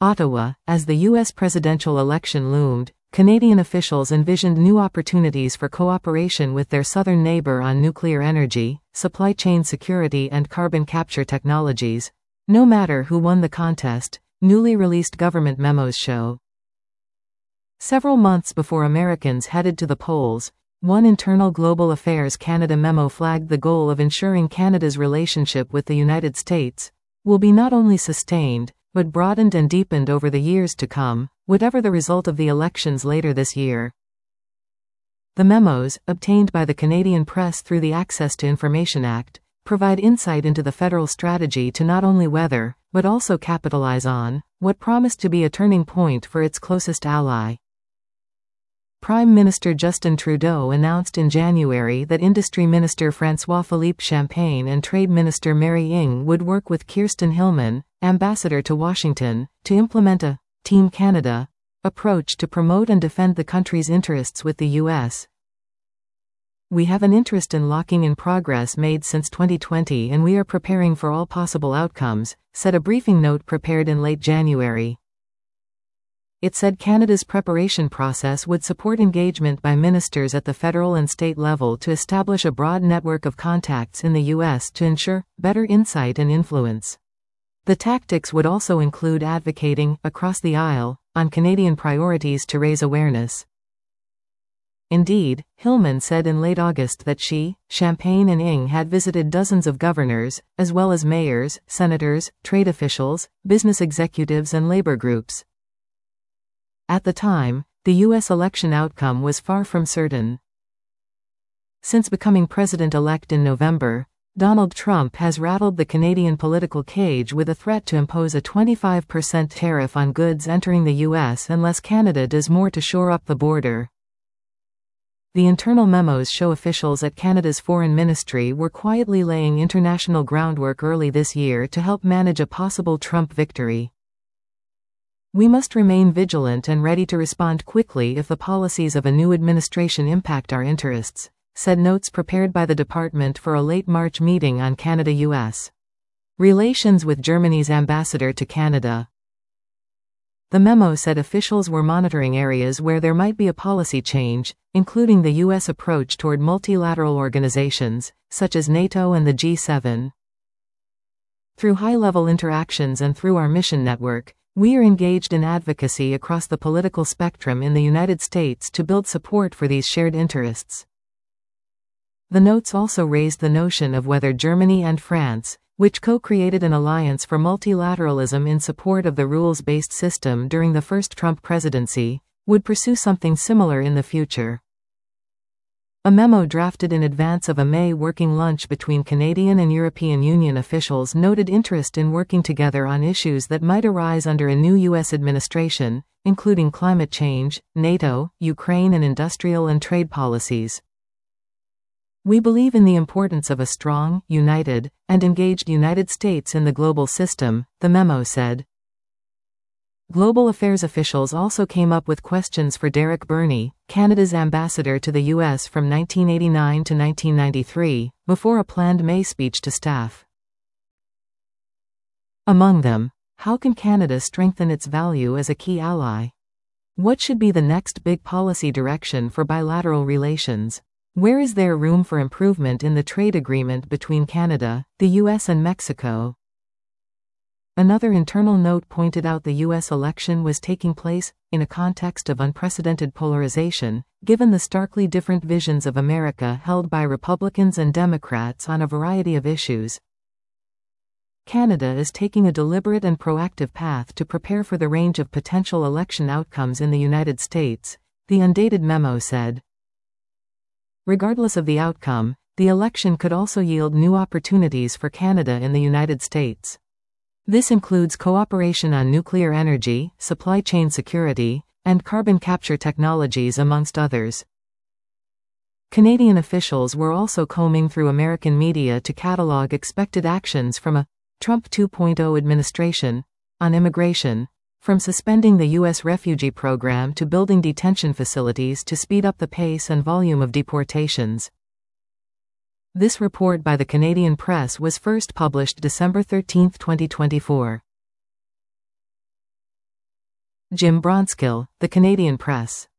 Ottawa. As the U.S. presidential election loomed, Canadian officials envisioned new opportunities for cooperation with their southern neighbor on nuclear energy, supply chain security and carbon capture technologies. No matter who won the contest, newly released government memos show. Several months before Americans headed to the polls, one internal Global Affairs Canada memo flagged the goal of ensuring Canada's relationship with the United States will be not only sustained, but broadened and deepened over the years to come, whatever the result of the elections later this year. The memos, obtained by the Canadian press through the Access to Information Act, provide insight into the federal strategy to not only weather, but also capitalize on, what promised to be a turning point for its closest ally. Prime Minister Justin Trudeau announced in January that Industry Minister François-Philippe Champagne and Trade Minister Mary Ng would work with Kirsten Hillman, ambassador to Washington, to implement a Team Canada approach to promote and defend the country's interests with the U.S. We have an interest in locking in progress made since 2020 and we are preparing for all possible outcomes, said a briefing note prepared in late January. It said Canada's preparation process would support engagement by ministers at the federal and state level to establish a broad network of contacts in the U.S. to ensure better insight and influence. The tactics would also include advocating, across the aisle, on Canadian priorities to raise awareness. Indeed, Hillman said in late August that she, Champagne and Ng had visited dozens of governors, as well as mayors, senators, trade officials, business executives and labor groups. At the time, the U.S. election outcome was far from certain. Since becoming president-elect in November, Donald Trump has rattled the Canadian political cage with a threat to impose a 25% tariff on goods entering the U.S. unless Canada does more to shore up the border. The internal memos show officials at Canada's Foreign Ministry were quietly laying international groundwork early this year to help manage a possible Trump victory. We must remain vigilant and ready to respond quickly if the policies of a new administration impact our interests, said notes prepared by the department for a late March meeting on Canada-US relations with Germany's ambassador to Canada. The memo said officials were monitoring areas where there might be a policy change, including the U.S. approach toward multilateral organizations, such as NATO and the G7. Through high-level interactions and through our mission network, we are engaged in advocacy across the political spectrum in the United States to build support for these shared interests. The notes also raised the notion of whether Germany and France, which co-created an alliance for multilateralism in support of the rules-based system during the first Trump presidency, would pursue something similar in the future. A memo drafted in advance of a May working lunch between Canadian and European Union officials noted interest in working together on issues that might arise under a new U.S. administration, including climate change, NATO, Ukraine and industrial and trade policies. We believe in the importance of a strong, united, and engaged United States in the global system, the memo said. Global affairs officials also came up with questions for Derek Burney, Canada's ambassador to the U.S. from 1989 to 1993, before a planned May speech to staff. Among them, how can Canada strengthen its value as a key ally? What should be the next big policy direction for bilateral relations? Where is there room for improvement in the trade agreement between Canada, the U.S. and Mexico? Another internal note pointed out the U.S. election was taking place in a context of unprecedented polarization, given the starkly different visions of America held by Republicans and Democrats on a variety of issues. Canada is taking a deliberate and proactive path to prepare for the range of potential election outcomes in the United States, the undated memo said. Regardless of the outcome, the election could also yield new opportunities for Canada in the United States. This includes cooperation on nuclear energy, supply chain security, and carbon capture technologies amongst others. Canadian officials were also combing through American media to catalog expected actions from a Trump 2.0 administration on immigration, from suspending the U.S. refugee program to building detention facilities to speed up the pace and volume of deportations. This report by the Canadian press was first published December 13, 2024. Jim Bronskill, The Canadian Press.